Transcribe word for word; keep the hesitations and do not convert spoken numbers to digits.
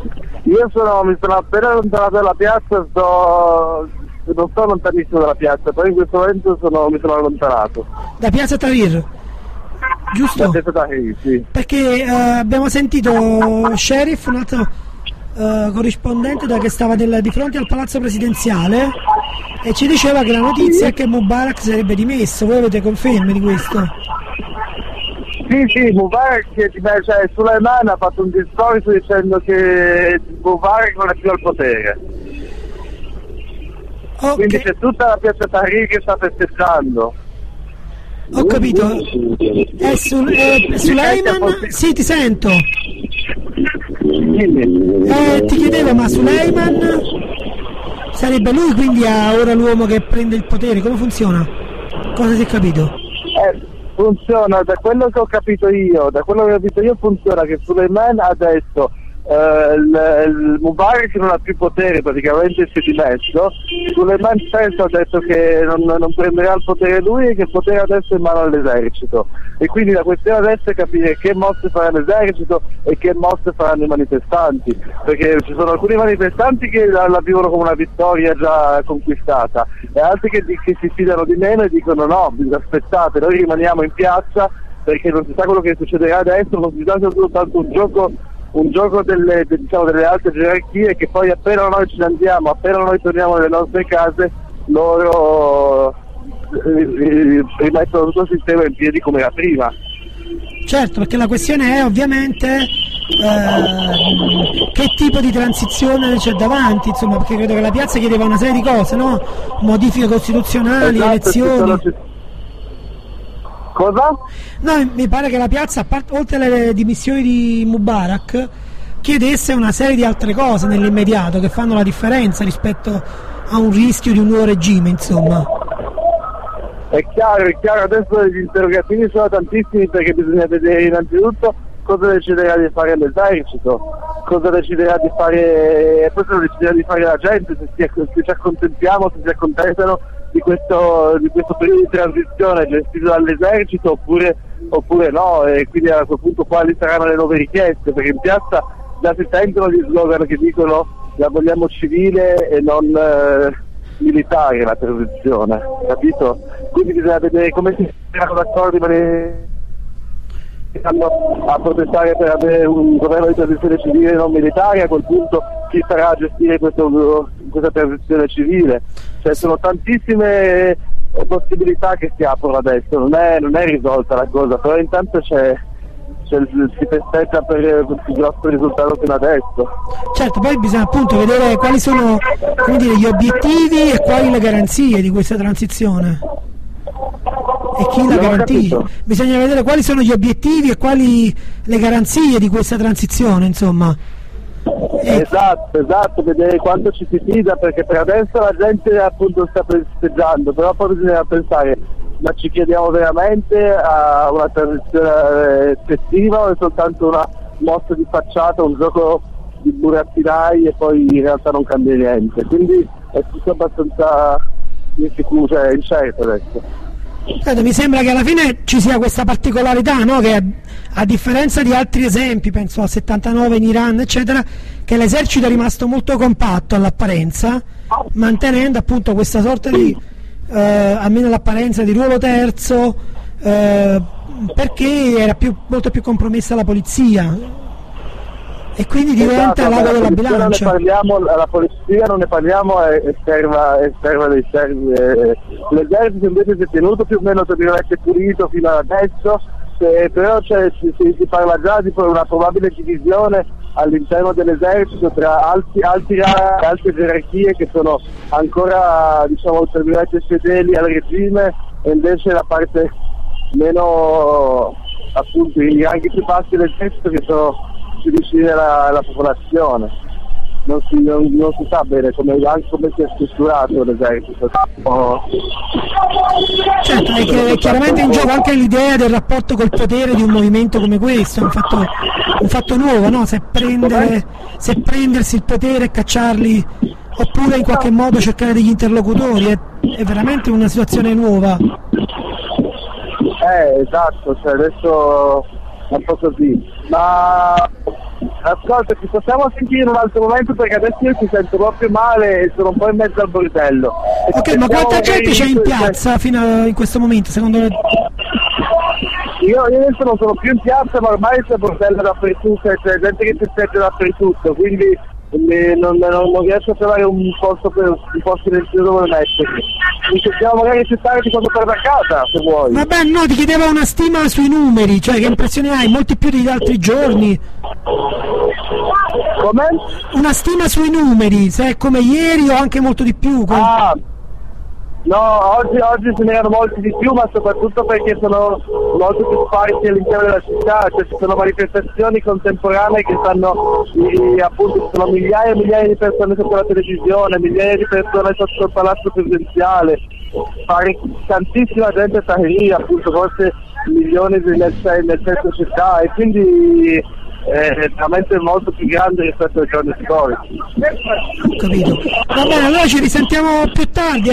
Io sono, mi sono appena allontanato dalla piazza, sto, non sto lontanissimo dalla piazza, però in questo momento sono, mi sono allontanato. Da Piazza Tahrir, giusto? Da Piazza Tahrir, sì. Perché eh, abbiamo sentito Sheriff, un altro eh, corrispondente da, che stava del, di fronte al palazzo presidenziale, e ci diceva che la notizia è che Mubarak sarebbe dimesso. Voi avete conferme di questo? Sì, sì, Mubarak, cioè Suleiman ha fatto un discorso dicendo che Mubarak non è più al potere. Okay. Quindi c'è tutta la piazza Tahrir che sta festeggiando. Ho capito. È sul, eh, Suleiman? Sì, ti sento. Eh, ti chiedevo, ma Suleiman sarebbe lui, quindi ha ora l'uomo che prende il potere? Come funziona? Cosa si è capito? Eh, funziona, da quello che ho capito io, da quello che ho capito io funziona che Suleiman ha detto Uh, il, il Mubarak non ha più potere, praticamente si è dimesso. Suleiman stesso ha detto che non, non prenderà il potere lui e che il potere adesso è in mano all'esercito, e quindi la questione adesso è capire che mosse farà l'esercito e che mosse faranno i manifestanti, perché ci sono alcuni manifestanti che la, la vivono come una vittoria già conquistata e altri che, che si fidano di meno e dicono no, aspettate, noi rimaniamo in piazza perché non si sa quello che succederà adesso, non si sa soltanto un gioco un gioco delle, de, diciamo, delle alte gerarchie, che poi appena noi ce ne andiamo, appena noi torniamo nelle nostre case, loro rimettono tutto il sistema in piedi come era prima. Certo, perché la questione è ovviamente eh, che tipo di transizione c'è davanti, insomma, perché credo che la piazza chiedeva una serie di cose, no? Modifiche costituzionali, esatto, elezioni. Cosa? No, mi pare che la piazza, a parte, oltre alle dimissioni di Mubarak, chiedesse una serie di altre cose nell'immediato che fanno la differenza rispetto a un rischio di un nuovo regime, insomma. È chiaro, è chiaro, adesso gli interrogativi sono tantissimi, perché bisogna vedere innanzitutto cosa deciderà di fare l'esercito, cosa deciderà di fare, cosa deciderà di fare la gente, se, si, se ci accontentiamo, se si accontentano di questo, di questo periodo di transizione gestito dall'esercito oppure, oppure no, e quindi a quel punto quali saranno le nuove richieste, perché in piazza già si sentono gli slogan che dicono la vogliamo civile e non eh, militare la transizione, capito? Quindi bisogna vedere come si saranno d'accordo a protestare per avere un governo di transizione civile e non militare. A quel punto chi sarà a gestire questo, questa transizione civile? Cioè sono tantissime possibilità che si aprono adesso, non è, non è risolta la cosa, però intanto c'è, c'è si festeggia per il grosso risultato fino adesso. Certo, poi bisogna appunto vedere quali sono, come dire, gli obiettivi e quali le garanzie di questa transizione. E chi la garantisce? Bisogna vedere quali sono gli obiettivi e quali le garanzie di questa transizione, insomma. E... Esatto, esatto, vedere quanto ci si fida, perché per adesso la gente appunto sta festeggiando, però poi bisogna pensare, ma ci chiediamo veramente a una transizione effettiva o è soltanto una mossa di facciata, un gioco di burattinai e poi in realtà non cambia niente, quindi è tutto abbastanza insicuro, cioè incerto adesso. Certo, mi sembra che alla fine ci sia questa particolarità, no? Che a, a differenza di altri esempi, penso al settantanove in Iran eccetera, che l'esercito è rimasto molto compatto all'apparenza, mantenendo appunto questa sorta di eh, almeno l'apparenza di ruolo terzo, eh, perché era più, molto più compromessa la polizia e quindi diventa esatto, l'ago della bilancia. Non ne parliamo, la polizia non ne parliamo, è, è, serva, è serva dei servi. Eh, l'esercito invece si è tenuto più o meno tra virgolette pulito fino ad adesso, eh, però cioè, si, si, si parla già di una probabile divisione all'interno dell'esercito tra alti, alti, alte gerarchie che sono ancora, diciamo, tra virgolette fedeli al regime, e invece la parte meno, appunto, i ranghi più bassi dell'esercito che sono più vicini alla, alla popolazione. Non si, non, non si sa bene come, anche come si è strutturato l'esercito. Oh. Certo, è, che, è chiaramente in gioco anche l'idea del rapporto col potere di un movimento come questo, è un fatto, un fatto nuovo, no? Se, prendere, se prendersi il potere e cacciarli, oppure in qualche modo cercare degli interlocutori, è, è veramente una situazione nuova. Eh, esatto, cioè adesso è un po' così, ma ascolta, ci possiamo sentire in un altro momento perché adesso io ti sento proprio male e sono un po' in mezzo al bordello. E ok, ma quanta gente c'è in piazza fino a in questo momento, secondo le... Io, io adesso non sono più in piazza, ma ormai c'è bordello dappertutto, c'è gente che si aspetta dappertutto, quindi non, non, non riesco a trovare un posto per un posto silenzioso dove mettermi. Mi sentiamo magari più tardi quando torno a casa, se vuoi. Vabbè, no, ti chiedevo una stima sui numeri, cioè che impressione hai? Molti più degli altri giorni? Come? Una stima sui numeri, se è come ieri o anche molto di più? Ah, no, oggi, oggi ce n'erano molti di più, ma soprattutto perché sono molto più sparsi all'interno della città, cioè ci sono manifestazioni contemporanee che stanno, eh, appunto, ci sono migliaia e migliaia di persone sotto la televisione, migliaia di persone sotto il palazzo presidenziale, pare tantissima gente sta lì, appunto, forse milioni nel, nel centro città, e quindi è veramente molto più grande rispetto ai giorni storici. Ho capito. Va bene, allora ci risentiamo più tardi.